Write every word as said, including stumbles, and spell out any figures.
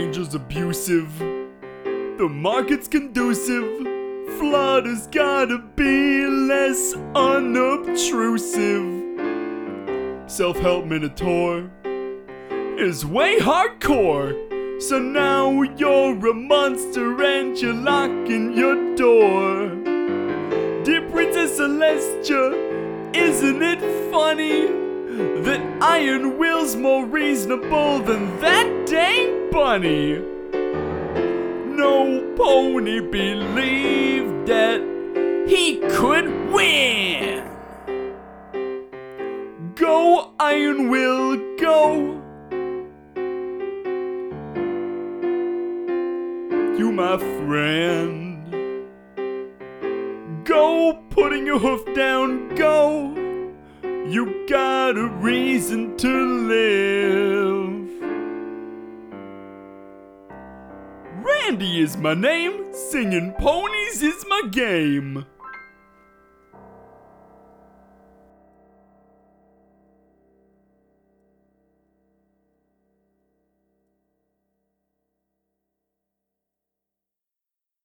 Angel's abusive, the market's conducive. Flutter's gotta be less unobtrusive. Self-help Minotaur is way hardcore. So now you're a monster and you're locking your door. Dear Princess Celestia, isn't it funny that Iron Will's more reasonable than that dang bunny? No pony believed that he could win. Go, Iron Will, go. You my friend. Go, putting your hoof down, go. You got a reason to live. Randy is my name, singing ponies is my game.